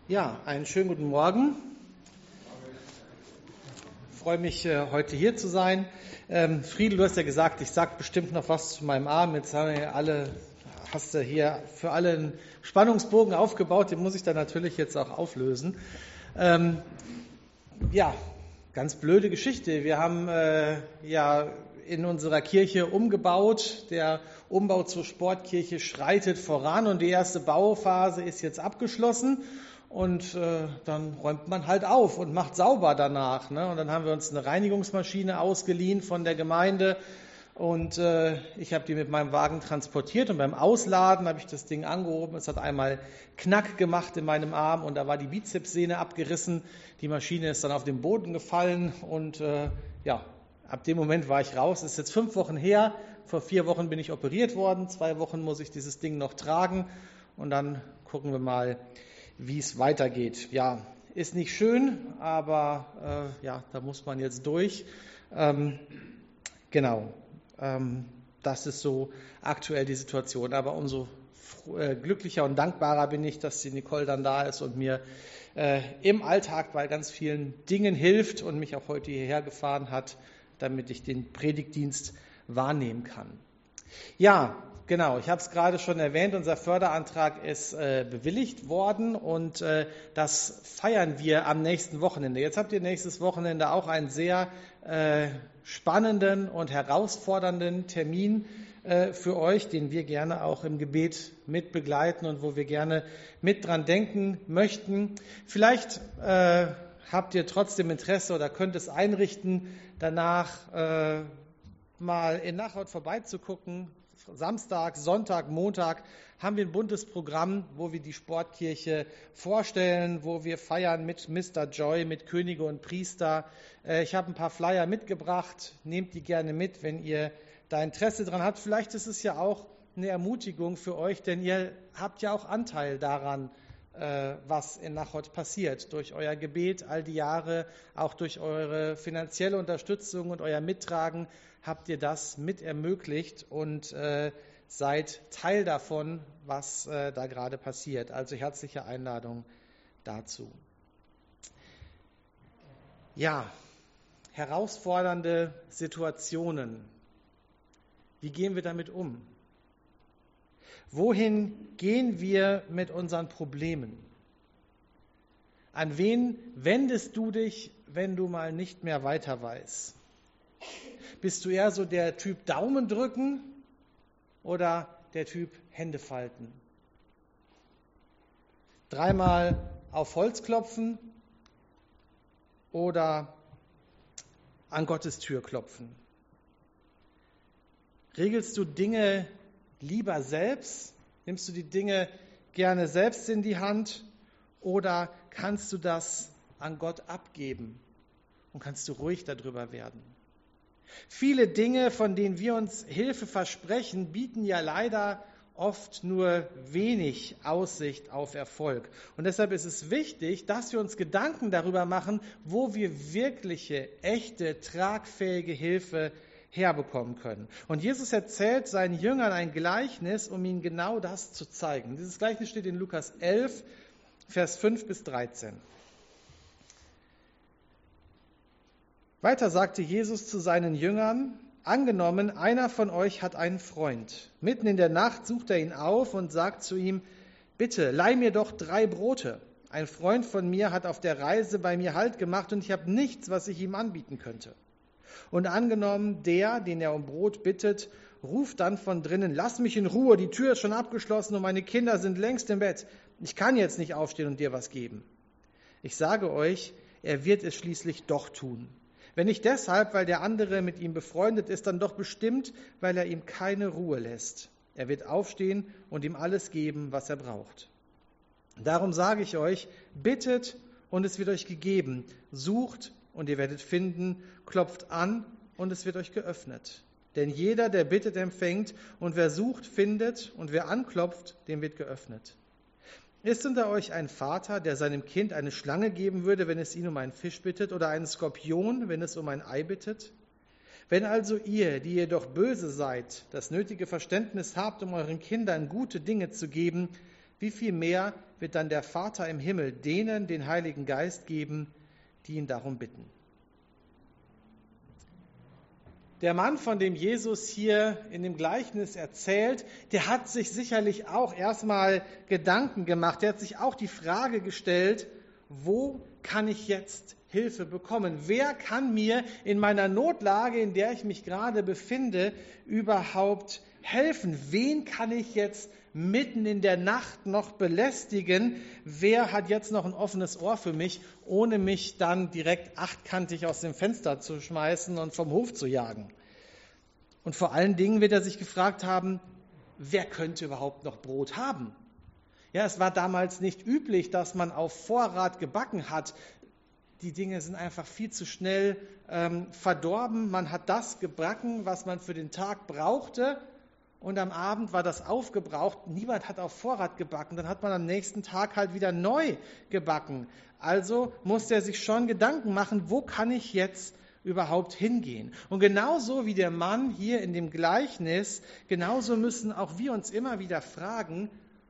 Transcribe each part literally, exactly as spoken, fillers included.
Ja, einen schönen guten Morgen. Ich freue mich, heute hier zu sein. Ähm, Friedel, du hast ja gesagt, ich sage bestimmt noch was zu meinem Arm. Jetzt haben wir alle, hast du hier für alle einen Spannungsbogen aufgebaut, den muss ich dann natürlich jetzt auch auflösen. Ähm, ja, ganz blöde Geschichte. Wir haben äh, ja in unserer Kirche umgebaut. Der Umbau zur Sportkirche schreitet voran und die erste Bauphase ist jetzt abgeschlossen. Und äh, dann räumt man halt auf und macht sauber danach. Ne? Und dann haben wir uns eine Reinigungsmaschine ausgeliehen von der Gemeinde. Und äh, ich habe die mit meinem Wagen transportiert. Und beim Ausladen habe ich das Ding angehoben. Es hat einmal Knack gemacht in meinem Arm und da war die Bizepssehne abgerissen. Die Maschine ist dann auf den Boden gefallen. Und äh, ja, ab dem Moment war ich raus. Es ist jetzt fünf Wochen her. Vor vier Wochen bin ich operiert worden. Zwei Wochen muss ich dieses Ding noch tragen. Und dann gucken wir mal, wie es weitergeht. Ja, ist nicht schön, aber äh, ja, da muss man jetzt durch. Ähm, genau, ähm, das ist so aktuell die Situation. Aber umso äh, glücklicher und dankbarer bin ich, dass die Nicole dann da ist und mir äh, im Alltag bei ganz vielen Dingen hilft und mich auch heute hierher gefahren hat, damit ich den Predigtdienst wahrnehmen kann. Ja, genau, ich habe es gerade schon erwähnt, unser Förderantrag ist äh, bewilligt worden und äh, das feiern wir am nächsten Wochenende. Jetzt habt ihr nächstes Wochenende auch einen sehr äh, spannenden und herausfordernden Termin äh, für euch, den wir gerne auch im Gebet mit begleiten und wo wir gerne mit dran denken möchten. Vielleicht äh, habt ihr trotzdem Interesse oder könnt es einrichten, danach äh, mal in Nachhaut vorbeizugucken. Samstag, Sonntag, Montag haben wir ein buntes Programm, wo wir die Sportkirche vorstellen, wo wir feiern mit Mister Joy, mit Könige und Priester. Ich habe ein paar Flyer mitgebracht, nehmt die gerne mit, wenn ihr da Interesse dran habt. Vielleicht ist es ja auch eine Ermutigung für euch, denn ihr habt ja auch Anteil daran, was in Nachhaut passiert, durch euer Gebet all die Jahre, auch durch eure finanzielle Unterstützung und euer Mittragen habt ihr das mit ermöglicht und äh, seid Teil davon, was äh, da gerade passiert. Also herzliche Einladung dazu. Ja, herausfordernde Situationen. Wie gehen wir damit um? Wohin gehen wir mit unseren Problemen? An wen wendest du dich, wenn du mal nicht mehr weiter weißt? Bist du eher so der Typ Daumen drücken oder der Typ Hände falten? Dreimal auf Holz klopfen oder an Gottes Tür klopfen? Regelst du Dinge lieber selbst? Nimmst du die Dinge gerne selbst in die Hand oder kannst du das an Gott abgeben und kannst du ruhig darüber werden? Viele Dinge, von denen wir uns Hilfe versprechen, bieten ja leider oft nur wenig Aussicht auf Erfolg. Und deshalb ist es wichtig, dass wir uns Gedanken darüber machen, wo wir wirkliche, echte, tragfähige Hilfe herbekommen können. Und Jesus erzählt seinen Jüngern ein Gleichnis, um ihnen genau das zu zeigen. Dieses Gleichnis steht in Lukas elf, Vers fünf bis dreizehn. Weiter sagte Jesus zu seinen Jüngern: Angenommen, einer von euch hat einen Freund. Mitten in der Nacht sucht er ihn auf und sagt zu ihm: Bitte, leih mir doch drei Brote. Ein Freund von mir hat auf der Reise bei mir Halt gemacht und ich habe nichts, was ich ihm anbieten könnte. Und angenommen, der, den er um Brot bittet, ruft dann von drinnen: Lass mich in Ruhe, die Tür ist schon abgeschlossen und meine Kinder sind längst im Bett. Ich kann jetzt nicht aufstehen und dir was geben. Ich sage euch, er wird es schließlich doch tun. Wenn nicht deshalb, weil der andere mit ihm befreundet ist, dann doch bestimmt, weil er ihm keine Ruhe lässt. Er wird aufstehen und ihm alles geben, was er braucht. Darum sage ich euch, bittet und es wird euch gegeben, sucht und ihr werdet finden, klopft an und es wird euch geöffnet. Denn jeder, der bittet, empfängt und wer sucht, findet und wer anklopft, dem wird geöffnet. Ist unter euch ein Vater, der seinem Kind eine Schlange geben würde, wenn es ihn um einen Fisch bittet, oder einen Skorpion, wenn es um ein Ei bittet? Wenn also ihr, die ihr doch böse seid, das nötige Verständnis habt, um euren Kindern gute Dinge zu geben, wie viel mehr wird dann der Vater im Himmel denen den Heiligen Geist geben, die ihn darum bitten. Der Mann, von dem Jesus hier in dem Gleichnis erzählt, der hat sich sicherlich auch erstmal Gedanken gemacht. Der hat sich auch die Frage gestellt, wo kann ich jetzt Hilfe bekommen? Wer kann mir in meiner Notlage, in der ich mich gerade befinde, überhaupt helfen? Wen kann ich jetzt mitten in der Nacht noch belästigen? Wer hat jetzt noch ein offenes Ohr für mich, ohne mich dann direkt achtkantig aus dem Fenster zu schmeißen und vom Hof zu jagen? Und vor allen Dingen wird er sich gefragt haben, wer könnte überhaupt noch Brot haben? Ja, es war damals nicht üblich, dass man auf Vorrat gebacken hat. Die Dinge sind einfach viel zu schnell ähm, verdorben. Man hat das gebacken, was man für den Tag brauchte. Und am Abend war das aufgebraucht. Niemand hat auf Vorrat gebacken. Dann hat man am nächsten Tag halt wieder neu gebacken. Also musste er sich schon Gedanken machen, wo kann ich jetzt überhaupt hingehen? Und genauso wie der Mann hier in dem Gleichnis, genauso müssen auch wir uns immer wieder fragen,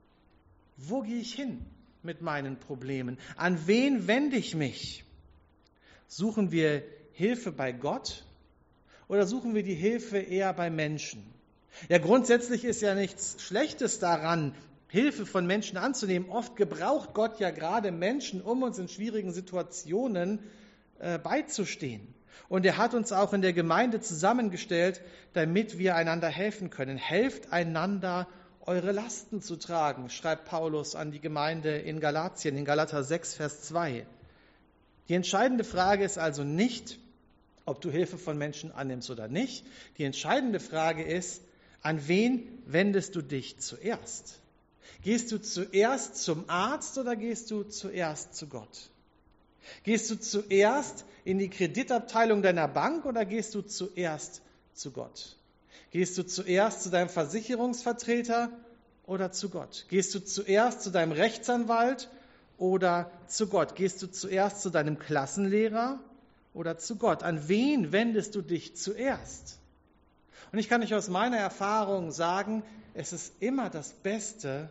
wo gehe ich hin mit meinen Problemen? An wen wende ich mich? Suchen wir Hilfe bei Gott oder suchen wir die Hilfe eher bei Menschen? Ja, grundsätzlich ist ja nichts Schlechtes daran, Hilfe von Menschen anzunehmen. Oft gebraucht Gott ja gerade Menschen, um uns in schwierigen Situationen äh, beizustehen. Und er hat uns auch in der Gemeinde zusammengestellt, damit wir einander helfen können. Helft einander, eure Lasten zu tragen, schreibt Paulus an die Gemeinde in Galatien, in Galater sechs, Vers zwei. Die entscheidende Frage ist also nicht, ob du Hilfe von Menschen annimmst oder nicht. Die entscheidende Frage ist, an wen wendest du dich zuerst? Gehst du zuerst zum Arzt oder gehst du zuerst zu Gott? Gehst du zuerst in die Kreditabteilung deiner Bank oder gehst du zuerst zu Gott? Gehst du zuerst zu deinem Versicherungsvertreter oder zu Gott? Gehst du zuerst zu deinem Rechtsanwalt oder zu Gott? Gehst du zuerst zu deinem Klassenlehrer oder zu Gott? An wen wendest du dich zuerst? Und ich kann euch aus meiner Erfahrung sagen, es ist immer das Beste,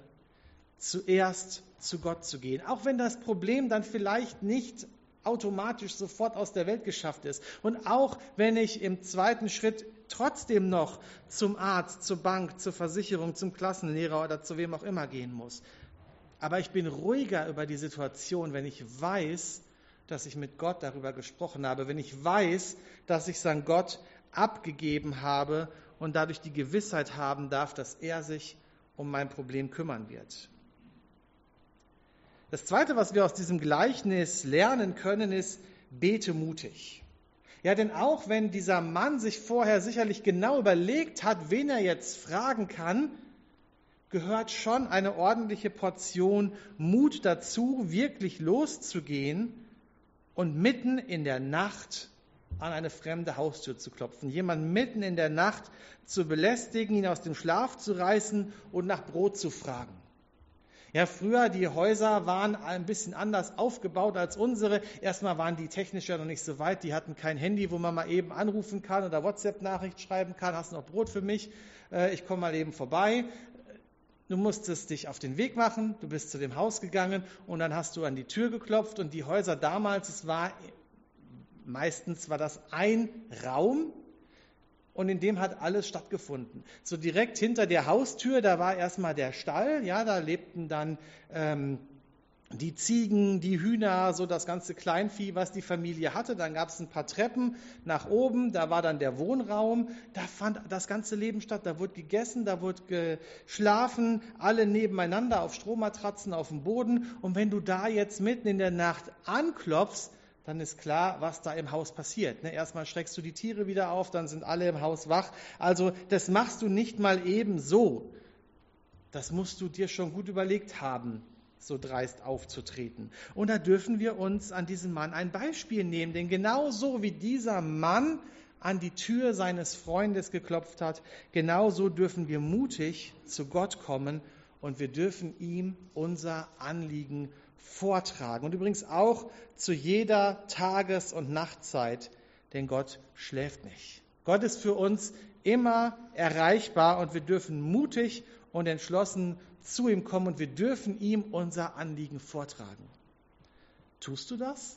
zuerst zu Gott zu gehen. Auch wenn das Problem dann vielleicht nicht automatisch sofort aus der Welt geschafft ist. Und auch wenn ich im zweiten Schritt trotzdem noch zum Arzt, zur Bank, zur Versicherung, zum Klassenlehrer oder zu wem auch immer gehen muss. Aber ich bin ruhiger über die Situation, wenn ich weiß, dass ich mit Gott darüber gesprochen habe, wenn ich weiß, dass ich es an Gott abgegeben habe und dadurch die Gewissheit haben darf, dass er sich um mein Problem kümmern wird. Das Zweite, was wir aus diesem Gleichnis lernen können, ist, bete mutig. Ja, denn auch wenn dieser Mann sich vorher sicherlich genau überlegt hat, wen er jetzt fragen kann, gehört schon eine ordentliche Portion Mut dazu, wirklich loszugehen und mitten in der Nacht an eine fremde Haustür zu klopfen, jemanden mitten in der Nacht zu belästigen, ihn aus dem Schlaf zu reißen und nach Brot zu fragen. Ja, früher, die Häuser waren ein bisschen anders aufgebaut als unsere. Erstmal waren die technisch ja noch nicht so weit. Die hatten kein Handy, wo man mal eben anrufen kann oder WhatsApp-Nachricht schreiben kann. Hast du noch Brot für mich? Ich komme mal eben vorbei. Du musstest dich auf den Weg machen. Du bist zu dem Haus gegangen und dann hast du an die Tür geklopft. Und die Häuser damals, es war meistens war das ein Raum. Und in dem hat alles stattgefunden. So direkt hinter der Haustür, da war erstmal der Stall, ja, da lebten dann ähm, die Ziegen, die Hühner, so das ganze Kleinvieh, was die Familie hatte. Dann gab es ein paar Treppen nach oben, da war dann der Wohnraum, da fand das ganze Leben statt, da wurde gegessen, da wurde geschlafen, alle nebeneinander auf Strohmatratzen auf dem Boden. Und wenn du da jetzt mitten in der Nacht anklopfst, dann ist klar, was da im Haus passiert. Erstmal schreckst du die Tiere wieder auf, dann sind alle im Haus wach. Also das machst du nicht mal eben so. Das musst du dir schon gut überlegt haben, so dreist aufzutreten. Und da dürfen wir uns an diesem Mann ein Beispiel nehmen. Denn genauso wie dieser Mann an die Tür seines Freundes geklopft hat, genauso dürfen wir mutig zu Gott kommen und wir dürfen ihm unser Anliegen vortragen. Und übrigens auch zu jeder Tages- und Nachtzeit, denn Gott schläft nicht. Gott ist für uns immer erreichbar und wir dürfen mutig und entschlossen zu ihm kommen und wir dürfen ihm unser Anliegen vortragen. Tust du das?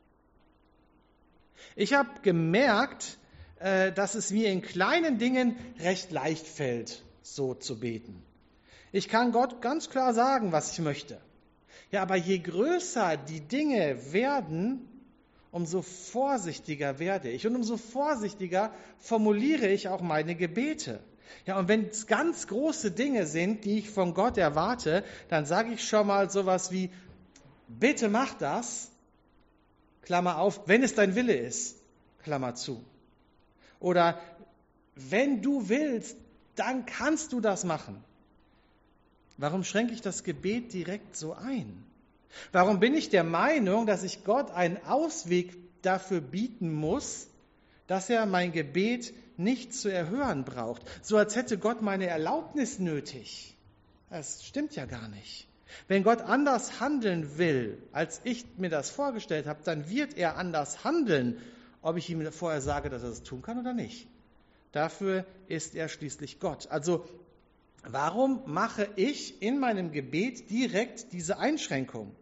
Ich habe gemerkt, dass es mir in kleinen Dingen recht leicht fällt, so zu beten. Ich kann Gott ganz klar sagen, was ich möchte. Ja, aber je größer die Dinge werden, umso vorsichtiger werde ich und umso vorsichtiger formuliere ich auch meine Gebete. Ja, und wenn es ganz große Dinge sind, die ich von Gott erwarte, dann sage ich schon mal sowas wie, bitte mach das, Klammer auf, wenn es dein Wille ist, Klammer zu. Oder wenn du willst, dann kannst du das machen. Warum schränke ich das Gebet direkt so ein? Warum bin ich der Meinung, dass ich Gott einen Ausweg dafür bieten muss, dass er mein Gebet nicht zu erhören braucht? So als hätte Gott meine Erlaubnis nötig. Das stimmt ja gar nicht. Wenn Gott anders handeln will, als ich mir das vorgestellt habe, dann wird er anders handeln, ob ich ihm vorher sage, dass er das tun kann oder nicht. Dafür ist er schließlich Gott. Also warum mache ich in meinem Gebet direkt diese Einschränkung?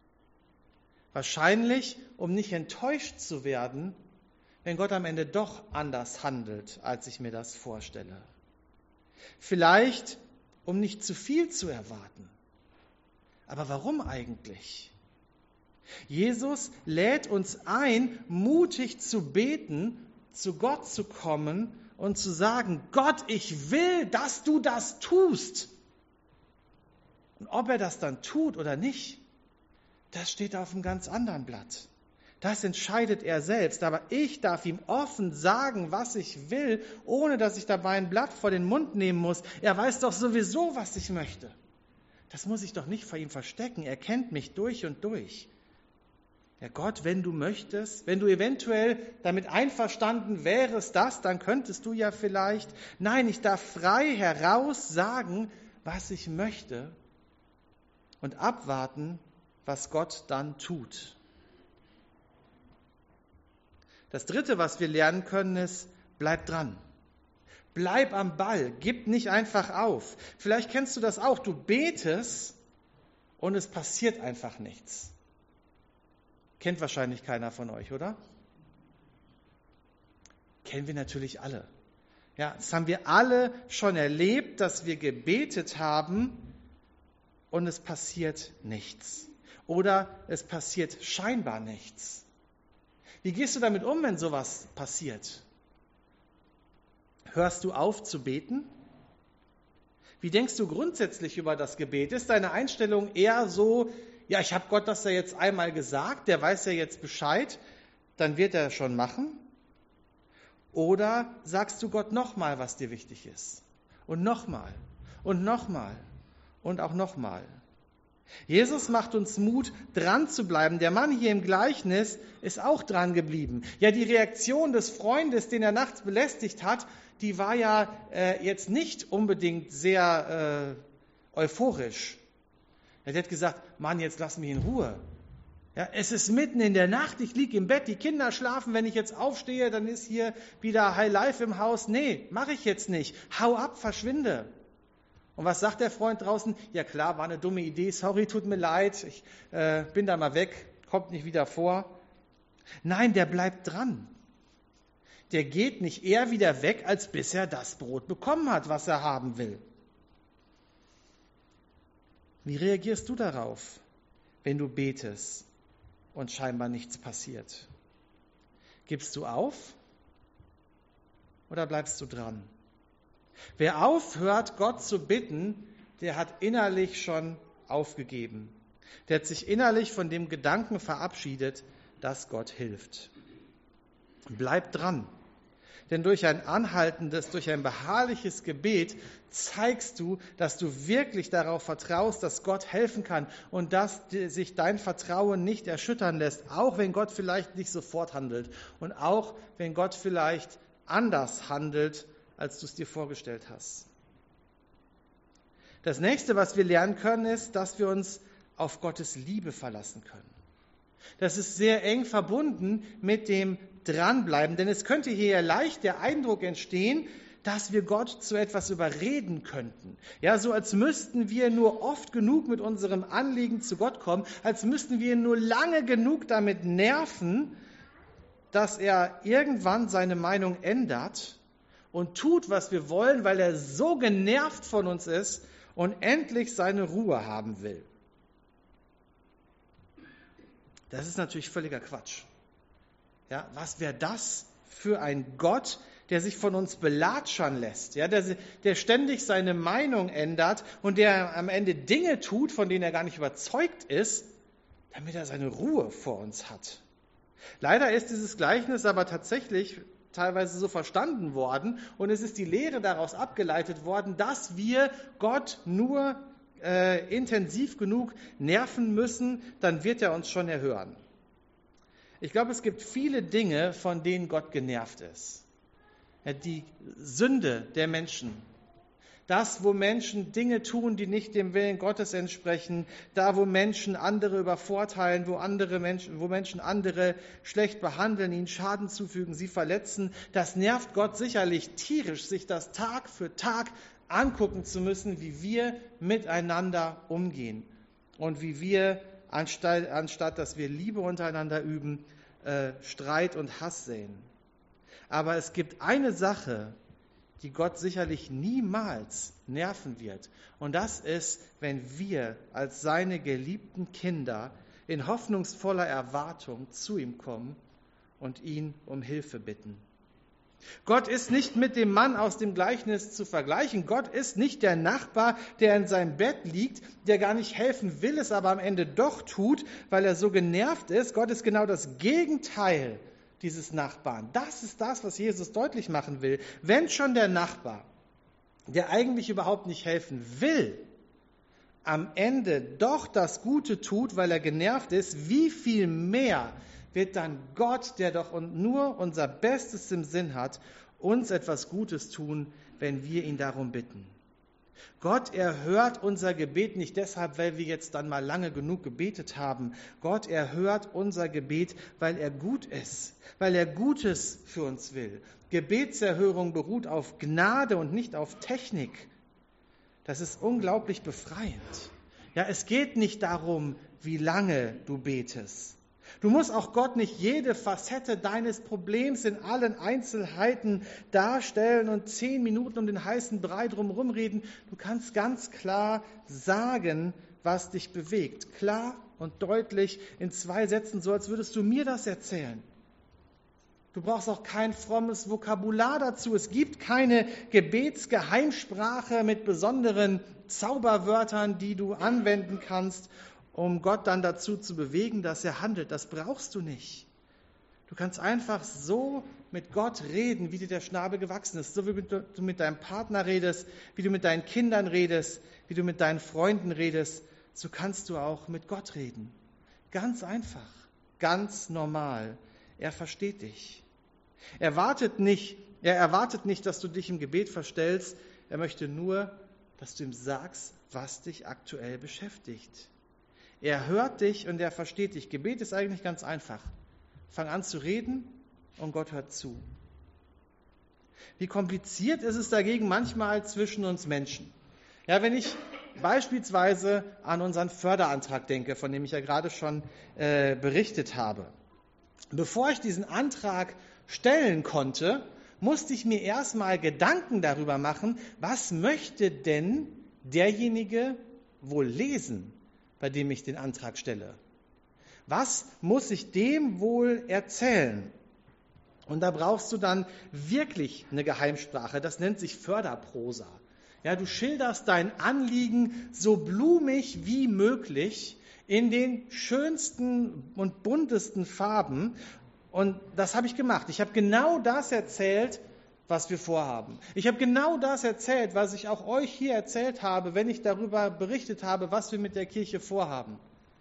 Wahrscheinlich, um nicht enttäuscht zu werden, wenn Gott am Ende doch anders handelt, als ich mir das vorstelle. Vielleicht, um nicht zu viel zu erwarten. Aber warum eigentlich? Jesus lädt uns ein, mutig zu beten, zu Gott zu kommen und zu sagen, Gott, ich will, dass du das tust. Und ob er das dann tut oder nicht, das steht auf einem ganz anderen Blatt. Das entscheidet er selbst. Aber ich darf ihm offen sagen, was ich will, ohne dass ich dabei ein Blatt vor den Mund nehmen muss. Er weiß doch sowieso, was ich möchte. Das muss ich doch nicht vor ihm verstecken. Er kennt mich durch und durch. Ja Gott, wenn du möchtest, wenn du eventuell damit einverstanden wärest, das, dann könntest du ja vielleicht. Nein, ich darf frei heraus sagen, was ich möchte und abwarten, was Gott dann tut. Das Dritte, was wir lernen können, ist, bleib dran. Bleib am Ball, gib nicht einfach auf. Vielleicht kennst du das auch, du betest und es passiert einfach nichts. Kennt wahrscheinlich keiner von euch, oder? Kennen wir natürlich alle. Ja, das haben wir alle schon erlebt, dass wir gebetet haben und es passiert nichts. Oder es passiert scheinbar nichts. Wie gehst du damit um, wenn sowas passiert? Hörst du auf zu beten? Wie denkst du grundsätzlich über das Gebet? Ist deine Einstellung eher so, ja, ich habe Gott das ja jetzt einmal gesagt, der weiß ja jetzt Bescheid, dann wird er schon machen? Oder sagst du Gott nochmal, was dir wichtig ist? Und nochmal und nochmal und auch nochmal. Jesus macht uns Mut, dran zu bleiben. Der Mann hier im Gleichnis ist auch dran geblieben. Ja, die Reaktion des Freundes, den er nachts belästigt hat, die war ja äh, jetzt nicht unbedingt sehr äh, euphorisch. Er hat gesagt, Mann, jetzt lass mich in Ruhe. Ja, es ist mitten in der Nacht, ich liege im Bett, die Kinder schlafen, wenn ich jetzt aufstehe, dann ist hier wieder High Life im Haus. Nee, mache ich jetzt nicht. Hau ab, verschwinde. Und was sagt der Freund draußen? Ja klar, war eine dumme Idee, sorry, tut mir leid, ich äh, bin da mal weg, kommt nicht wieder vor. Nein, der bleibt dran. Der geht nicht eher wieder weg, als bis er das Brot bekommen hat, was er haben will. Wie reagierst du darauf, wenn du betest und scheinbar nichts passiert? Gibst du auf oder bleibst du dran? Wer aufhört, Gott zu bitten, der hat innerlich schon aufgegeben. Der hat sich innerlich von dem Gedanken verabschiedet, dass Gott hilft. Bleib dran. Denn durch ein anhaltendes, durch ein beharrliches Gebet zeigst du, dass du wirklich darauf vertraust, dass Gott helfen kann und dass sich dein Vertrauen nicht erschüttern lässt, auch wenn Gott vielleicht nicht sofort handelt und auch wenn Gott vielleicht anders handelt, als du es dir vorgestellt hast. Das nächste, was wir lernen können, ist, dass wir uns auf Gottes Liebe verlassen können. Das ist sehr eng verbunden mit dem Dranbleiben, denn es könnte hier leicht der Eindruck entstehen, dass wir Gott zu etwas überreden könnten. Ja, so als müssten wir nur oft genug mit unserem Anliegen zu Gott kommen, als müssten wir ihn nur lange genug damit nerven, dass er irgendwann seine Meinung ändert und tut, was wir wollen, weil er so genervt von uns ist und endlich seine Ruhe haben will. Das ist natürlich völliger Quatsch. Ja, was wäre das für ein Gott, der sich von uns belatschern lässt, ja, der, der ständig seine Meinung ändert und der am Ende Dinge tut, von denen er gar nicht überzeugt ist, damit er seine Ruhe vor uns hat. Leider ist dieses Gleichnis aber tatsächlich teilweise so verstanden worden und es ist die Lehre daraus abgeleitet worden, dass wir Gott nur äh, intensiv genug nerven müssen, dann wird er uns schon erhören. Ich glaube, es gibt viele Dinge, von denen Gott genervt ist. Ja, die Sünde der Menschen. Das, wo Menschen Dinge tun, die nicht dem Willen Gottes entsprechen, da, wo Menschen andere übervorteilen, wo, andere Menschen, wo Menschen andere schlecht behandeln, ihnen Schaden zufügen, sie verletzen, das nervt Gott sicherlich tierisch, sich das Tag für Tag angucken zu müssen, wie wir miteinander umgehen und wie wir, anstatt, anstatt dass wir Liebe untereinander üben, äh, Streit und Hass sehen. Aber es gibt eine Sache, die Gott sicherlich niemals nerven wird. Und das ist, wenn wir als seine geliebten Kinder in hoffnungsvoller Erwartung zu ihm kommen und ihn um Hilfe bitten. Gott ist nicht mit dem Mann aus dem Gleichnis zu vergleichen. Gott ist nicht der Nachbar, der in seinem Bett liegt, der gar nicht helfen will, es aber am Ende doch tut, weil er so genervt ist. Gott ist genau das Gegenteil dieses Nachbarn. Das ist das, was Jesus deutlich machen will. Wenn schon der Nachbar, der eigentlich überhaupt nicht helfen will, am Ende doch das Gute tut, weil er genervt ist, wie viel mehr wird dann Gott, der doch nur unser Bestes im Sinn hat, uns etwas Gutes tun, wenn wir ihn darum bitten. Gott erhört unser Gebet nicht deshalb, weil wir jetzt dann mal lange genug gebetet haben. Gott erhört unser Gebet, weil er gut ist, weil er Gutes für uns will. Gebetserhörung beruht auf Gnade und nicht auf Technik. Das ist unglaublich befreiend. Ja, es geht nicht darum, wie lange du betest. Du musst auch Gott nicht jede Facette deines Problems in allen Einzelheiten darstellen und zehn Minuten um den heißen Brei drumherum reden. Du kannst ganz klar sagen, was dich bewegt. Klar und deutlich in zwei Sätzen, so als würdest du mir das erzählen. Du brauchst auch kein frommes Vokabular dazu. Es gibt keine Gebetsgeheimsprache mit besonderen Zauberwörtern, die du anwenden kannst, um Gott dann dazu zu bewegen, dass er handelt. Das brauchst du nicht. Du kannst einfach so mit Gott reden, wie dir der Schnabel gewachsen ist. So wie du mit deinem Partner redest, wie du mit deinen Kindern redest, wie du mit deinen Freunden redest, so kannst du auch mit Gott reden. Ganz einfach, ganz normal. Er versteht dich. Er wartet nicht, er erwartet nicht, dass du dich im Gebet verstellst. Er möchte nur, dass du ihm sagst, was dich aktuell beschäftigt. Er hört dich und er versteht dich. Gebet ist eigentlich ganz einfach. Fang an zu reden und Gott hört zu. Wie kompliziert ist es dagegen manchmal zwischen uns Menschen? Ja, wenn ich beispielsweise an unseren Förderantrag denke, von dem ich ja gerade schon äh, berichtet habe. Bevor ich diesen Antrag stellen konnte, musste ich mir erstmal Gedanken darüber machen, was möchte denn derjenige wohl lesen, bei dem ich den Antrag stelle? Was muss ich dem wohl erzählen? Und da brauchst du dann wirklich eine Geheimsprache, das nennt sich Förderprosa. Ja, du schilderst dein Anliegen so blumig wie möglich in den schönsten und buntesten Farben. Und das habe ich gemacht. Ich habe genau das erzählt, was wir vorhaben. Ich habe genau das erzählt, was ich auch euch hier erzählt habe, wenn ich darüber berichtet habe, was wir mit der Kirche vorhaben.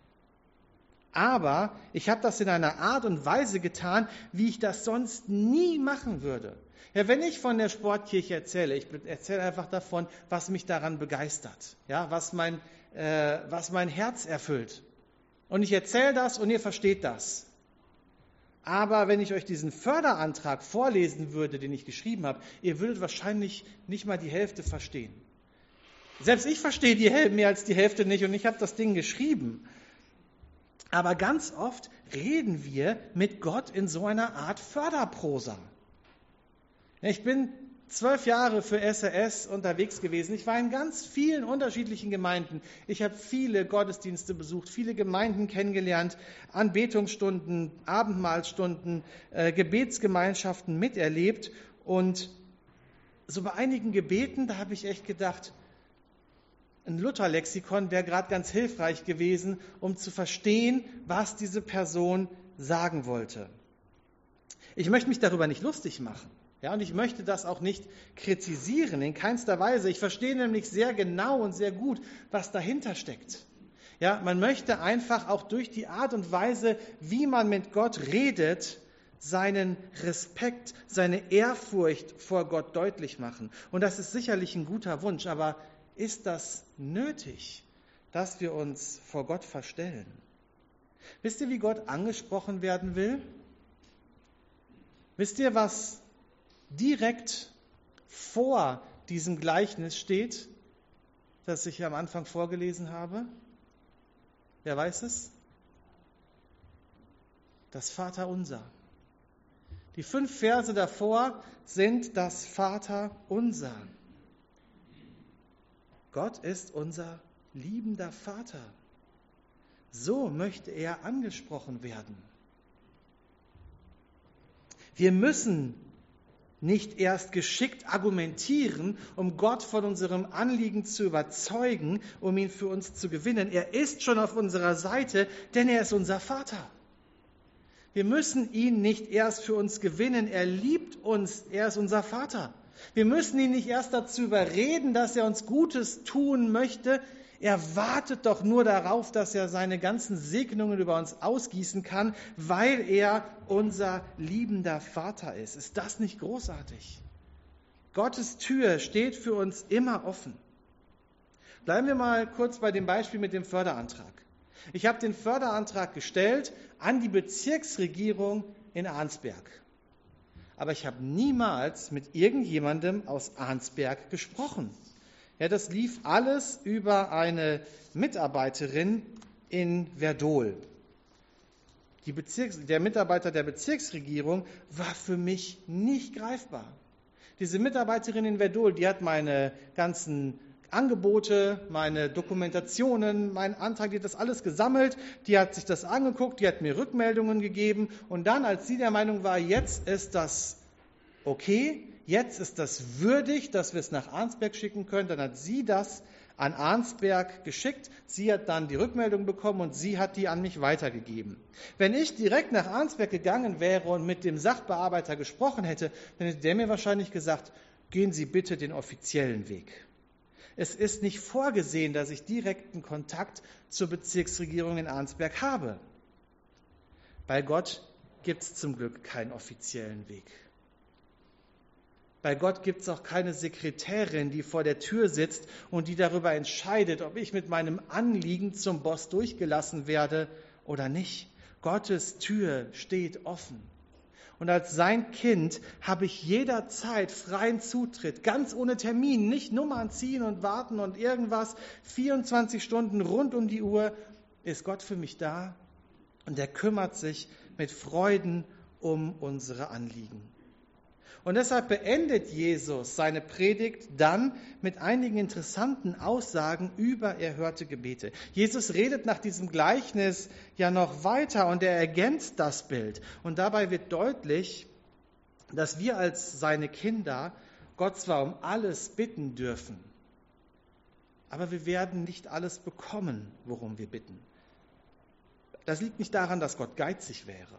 Aber ich habe das in einer Art und Weise getan, wie ich das sonst nie machen würde. Ja, wenn ich von der Sportkirche erzähle, ich erzähle einfach davon, was mich daran begeistert, ja, was mein, äh, was mein Herz erfüllt. Und ich erzähle das und ihr versteht das. Aber wenn ich euch diesen Förderantrag vorlesen würde, den ich geschrieben habe, ihr würdet wahrscheinlich nicht mal die Hälfte verstehen. Selbst ich verstehe die Häl- mehr als die Hälfte nicht und ich habe das Ding geschrieben. Aber ganz oft reden wir mit Gott in so einer Art Förderprosa. Ich bin zwölf Jahre für S R S unterwegs gewesen. Ich war in ganz vielen unterschiedlichen Gemeinden. Ich habe viele Gottesdienste besucht, viele Gemeinden kennengelernt, Anbetungsstunden, Abendmahlstunden, äh, Gebetsgemeinschaften miterlebt. Und so bei einigen Gebeten, da habe ich echt gedacht, ein Luther-Lexikon wäre gerade ganz hilfreich gewesen, um zu verstehen, was diese Person sagen wollte. Ich möchte mich darüber nicht lustig machen. Ja, und ich möchte das auch nicht kritisieren, in keinster Weise. Ich verstehe nämlich sehr genau und sehr gut, was dahinter steckt. Ja, man möchte einfach auch durch die Art und Weise, wie man mit Gott redet, seinen Respekt, seine Ehrfurcht vor Gott deutlich machen. Und das ist sicherlich ein guter Wunsch, aber ist das nötig, dass wir uns vor Gott verstellen? Wisst ihr, wie Gott angesprochen werden will? Wisst ihr, was direkt vor diesem Gleichnis steht, das ich am Anfang vorgelesen habe? Wer weiß es? Das Vaterunser. Die fünf Verse davor sind das Vaterunser. Gott ist unser liebender Vater. So möchte er angesprochen werden. Wir müssen nicht erst geschickt argumentieren, um Gott von unserem Anliegen zu überzeugen, um ihn für uns zu gewinnen. Er ist schon auf unserer Seite, denn er ist unser Vater. Wir müssen ihn nicht erst für uns gewinnen. Er liebt uns, er ist unser Vater. Wir müssen ihn nicht erst dazu überreden, dass er uns Gutes tun möchte. Er wartet doch nur darauf, dass er seine ganzen Segnungen über uns ausgießen kann, weil er unser liebender Vater ist. Ist das nicht großartig? Gottes Tür steht für uns immer offen. Bleiben wir mal kurz bei dem Beispiel mit dem Förderantrag. Ich habe den Förderantrag gestellt an die Bezirksregierung in Arnsberg. Aber ich habe niemals mit irgendjemandem aus Arnsberg gesprochen. Ja, das lief alles über eine Mitarbeiterin in Werdohl. Die Bezirks- der Mitarbeiter der Bezirksregierung war für mich nicht greifbar. Diese Mitarbeiterin in Werdohl, die hat meine ganzen Angebote, meine Dokumentationen, meinen Antrag, die hat das alles gesammelt, die hat sich das angeguckt, die hat mir Rückmeldungen gegeben und dann, als sie der Meinung war, jetzt ist das okay, jetzt ist das würdig, dass wir es nach Arnsberg schicken können, dann hat sie das an Arnsberg geschickt, sie hat dann die Rückmeldung bekommen und sie hat die an mich weitergegeben. Wenn ich direkt nach Arnsberg gegangen wäre und mit dem Sachbearbeiter gesprochen hätte, dann hätte der mir wahrscheinlich gesagt, gehen Sie bitte den offiziellen Weg. Es ist nicht vorgesehen, dass ich direkten Kontakt zur Bezirksregierung in Arnsberg habe. Bei Gott gibt es zum Glück keinen offiziellen Weg. Bei Gott gibt es auch keine Sekretärin, die vor der Tür sitzt und die darüber entscheidet, ob ich mit meinem Anliegen zum Boss durchgelassen werde oder nicht. Gottes Tür steht offen. Und als sein Kind habe ich jederzeit freien Zutritt, ganz ohne Termin, nicht Nummern ziehen und warten und irgendwas. vierundzwanzig Stunden rund um die Uhr ist Gott für mich da und er kümmert sich mit Freuden um unsere Anliegen. Und deshalb beendet Jesus seine Predigt dann mit einigen interessanten Aussagen über erhörte Gebete. Jesus redet nach diesem Gleichnis ja noch weiter und er ergänzt das Bild. Und dabei wird deutlich, dass wir als seine Kinder Gott zwar um alles bitten dürfen, aber wir werden nicht alles bekommen, worum wir bitten. Das liegt nicht daran, dass Gott geizig wäre.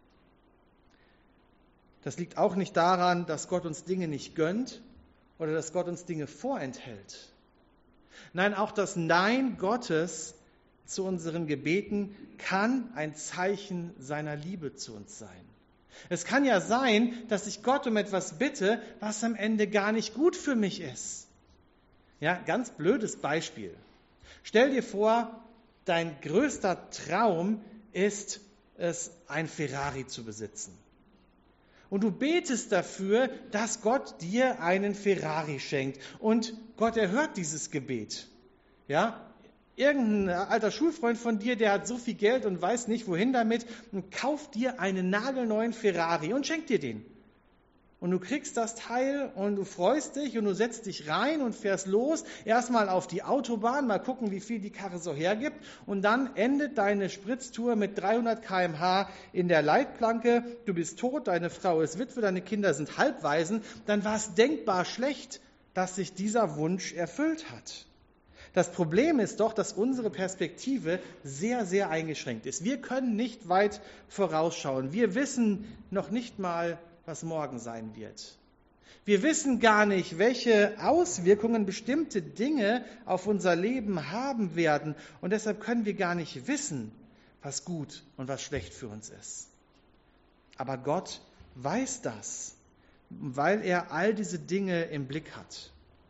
Das liegt auch nicht daran, dass Gott uns Dinge nicht gönnt oder dass Gott uns Dinge vorenthält. Nein, auch das Nein Gottes zu unseren Gebeten kann ein Zeichen seiner Liebe zu uns sein. Es kann ja sein, dass ich Gott um etwas bitte, was am Ende gar nicht gut für mich ist. Ja, ganz blödes Beispiel. Stell dir vor, dein größter Traum ist, es, ein Ferrari zu besitzen. Und du betest dafür, dass Gott dir einen Ferrari schenkt. Und Gott erhört dieses Gebet. Ja? Irgendein alter Schulfreund von dir, der hat so viel Geld und weiß nicht, wohin damit, und kauft dir einen nagelneuen Ferrari und schenkt dir den. Und du kriegst das Teil und du freust dich und du setzt dich rein und fährst los. Erstmal auf die Autobahn, mal gucken, wie viel die Karre so hergibt. Und dann endet deine Spritztour mit dreihundert Kilometer pro Stunde in der Leitplanke. Du bist tot, deine Frau ist Witwe, deine Kinder sind Halbwaisen. Dann war es denkbar schlecht, dass sich dieser Wunsch erfüllt hat. Das Problem ist doch, dass unsere Perspektive sehr, sehr eingeschränkt ist. Wir können nicht weit vorausschauen. Wir wissen noch nicht mal, was morgen sein wird. Wir wissen gar nicht, welche Auswirkungen bestimmte Dinge auf unser Leben haben werden. Und deshalb können wir gar nicht wissen, was gut und was schlecht für uns ist. Aber Gott weiß das, weil er all diese Dinge im Blick hat.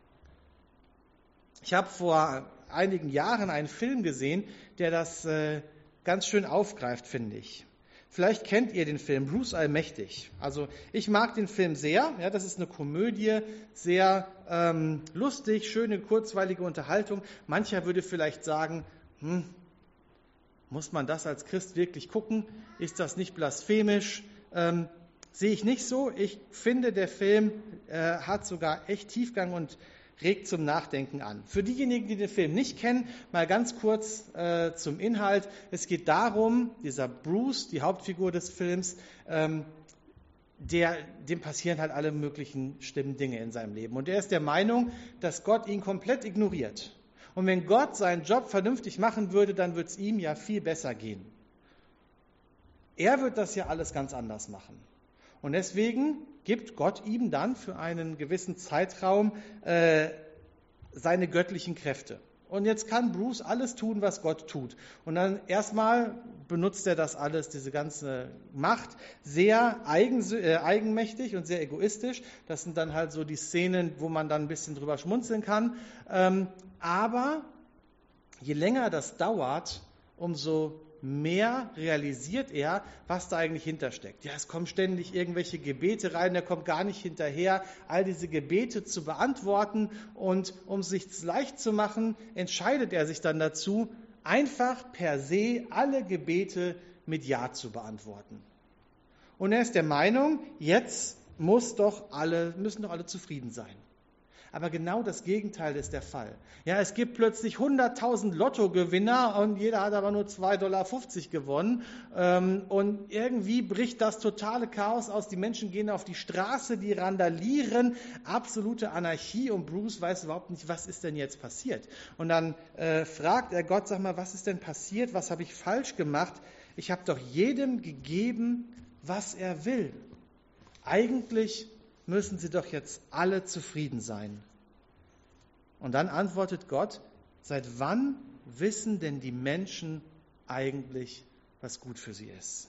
Ich habe vor einigen Jahren einen Film gesehen, der das äh, ganz schön aufgreift, finde ich. Vielleicht kennt ihr den Film Bruce Allmächtig. Also ich mag den Film sehr. Ja, das ist eine Komödie, sehr ähm, lustig, schöne, kurzweilige Unterhaltung. Mancher würde vielleicht sagen, hm, muss man das als Christ wirklich gucken? Ist das nicht blasphemisch? Ähm, sehe ich nicht so. Ich finde, der Film äh, hat sogar echt Tiefgang und regt zum Nachdenken an. Für diejenigen, die den Film nicht kennen, mal ganz kurz äh, zum Inhalt. Es geht darum, dieser Bruce, die Hauptfigur des Films, ähm, der, dem passieren halt alle möglichen schlimmen Dinge in seinem Leben. Und er ist der Meinung, dass Gott ihn komplett ignoriert. Und wenn Gott seinen Job vernünftig machen würde, dann würde es ihm ja viel besser gehen. Er wird das ja alles ganz anders machen. Und deswegen gibt Gott ihm dann für einen gewissen Zeitraum äh, seine göttlichen Kräfte. Und jetzt kann Bruce alles tun, was Gott tut. Und dann erstmal benutzt er das alles, diese ganze Macht, sehr eigen, äh, eigenmächtig und sehr egoistisch. Das sind dann halt so die Szenen, wo man dann ein bisschen drüber schmunzeln kann. Ähm, aber je länger das dauert, umso mehr realisiert er, was da eigentlich hintersteckt. Ja, es kommen ständig irgendwelche Gebete rein, er kommt gar nicht hinterher, all diese Gebete zu beantworten. Und um es sich leicht zu machen, entscheidet er sich dann dazu, einfach per se alle Gebete mit Ja zu beantworten. Und er ist der Meinung, jetzt muss doch alle, müssen doch alle zufrieden sein. Aber genau das Gegenteil ist der Fall. Ja, es gibt plötzlich hunderttausend Lottogewinner und jeder hat aber nur zwei Komma fünfzig Dollar gewonnen. Und irgendwie bricht das totale Chaos aus. Die Menschen gehen auf die Straße, die randalieren. Absolute Anarchie und Bruce weiß überhaupt nicht, was ist denn jetzt passiert. Und dann äh, fragt er Gott, sag mal, was ist denn passiert? Was habe ich falsch gemacht? Ich habe doch jedem gegeben, was er will. Eigentlich müssen sie doch jetzt alle zufrieden sein. Und dann antwortet Gott, seit wann wissen denn die Menschen eigentlich, was gut für sie ist?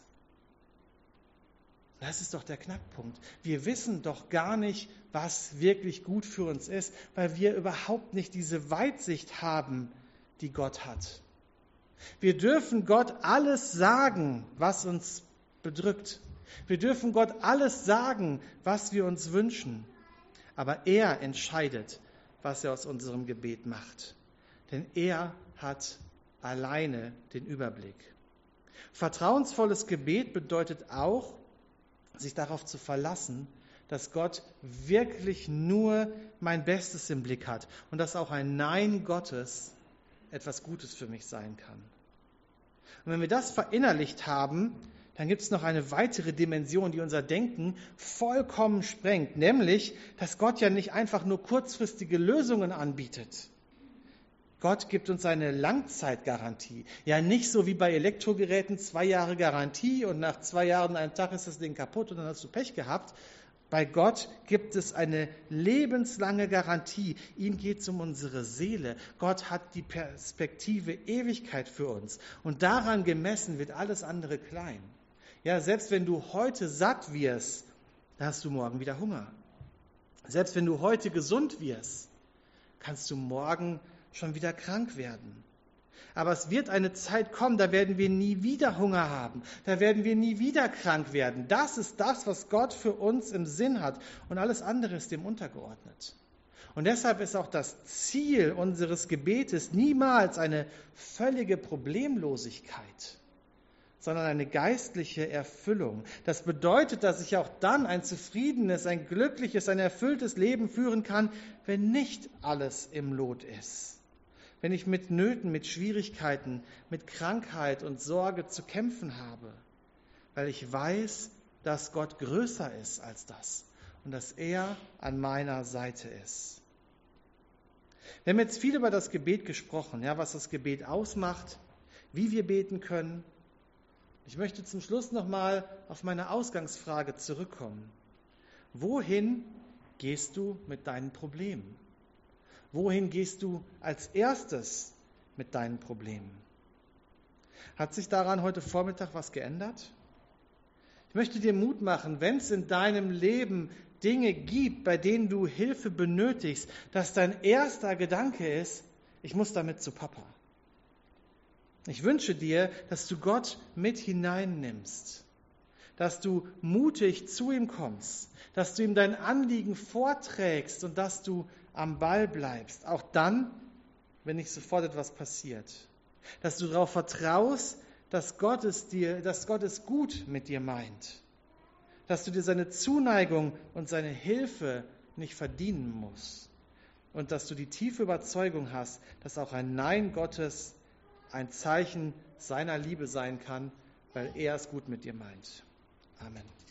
Das ist doch der Knackpunkt. Wir wissen doch gar nicht, was wirklich gut für uns ist, weil wir überhaupt nicht diese Weitsicht haben, die Gott hat. Wir dürfen Gott alles sagen, was uns bedrückt. Wir dürfen Gott alles sagen, was wir uns wünschen. Aber er entscheidet, was er aus unserem Gebet macht. Denn er hat alleine den Überblick. Vertrauensvolles Gebet bedeutet auch, sich darauf zu verlassen, dass Gott wirklich nur mein Bestes im Blick hat und dass auch ein Nein Gottes etwas Gutes für mich sein kann. Und wenn wir das verinnerlicht haben, dann gibt es noch eine weitere Dimension, die unser Denken vollkommen sprengt, nämlich, dass Gott ja nicht einfach nur kurzfristige Lösungen anbietet. Gott gibt uns eine Langzeitgarantie. Ja, nicht so wie bei Elektrogeräten, zwei Jahre Garantie und nach zwei Jahren, einen Tag ist das Ding kaputt und dann hast du Pech gehabt. Bei Gott gibt es eine lebenslange Garantie. Ihm geht es um unsere Seele. Gott hat die Perspektive Ewigkeit für uns. Und daran gemessen wird alles andere klein. Ja, selbst wenn du heute satt wirst, dann hast du morgen wieder Hunger. Selbst wenn du heute gesund wirst, kannst du morgen schon wieder krank werden. Aber es wird eine Zeit kommen, da werden wir nie wieder Hunger haben. Da werden wir nie wieder krank werden. Das ist das, was Gott für uns im Sinn hat. Und alles andere ist dem untergeordnet. Und deshalb ist auch das Ziel unseres Gebetes niemals eine völlige Problemlosigkeit, sondern eine geistliche Erfüllung. Das bedeutet, dass ich auch dann ein zufriedenes, ein glückliches, ein erfülltes Leben führen kann, wenn nicht alles im Lot ist. Wenn ich mit Nöten, mit Schwierigkeiten, mit Krankheit und Sorge zu kämpfen habe, weil ich weiß, dass Gott größer ist als das und dass er an meiner Seite ist. Wir haben jetzt viel über das Gebet gesprochen, ja, was das Gebet ausmacht, wie wir beten können. Ich möchte zum Schluss nochmal auf meine Ausgangsfrage zurückkommen. Wohin gehst du mit deinen Problemen? Wohin gehst du als erstes mit deinen Problemen? Hat sich daran heute Vormittag was geändert? Ich möchte dir Mut machen, wenn es in deinem Leben Dinge gibt, bei denen du Hilfe benötigst, dass dein erster Gedanke ist, ich muss damit zu Papa. Ich wünsche dir, dass du Gott mit hineinnimmst, dass du mutig zu ihm kommst, dass du ihm dein Anliegen vorträgst und dass du am Ball bleibst, auch dann, wenn nicht sofort etwas passiert. Dass du darauf vertraust, dass Gott es dir, dass Gott es gut mit dir meint. Dass du dir seine Zuneigung und seine Hilfe nicht verdienen musst. Und dass du die tiefe Überzeugung hast, dass auch ein Nein Gottes ein Zeichen seiner Liebe sein kann, weil er es gut mit dir meint. Amen.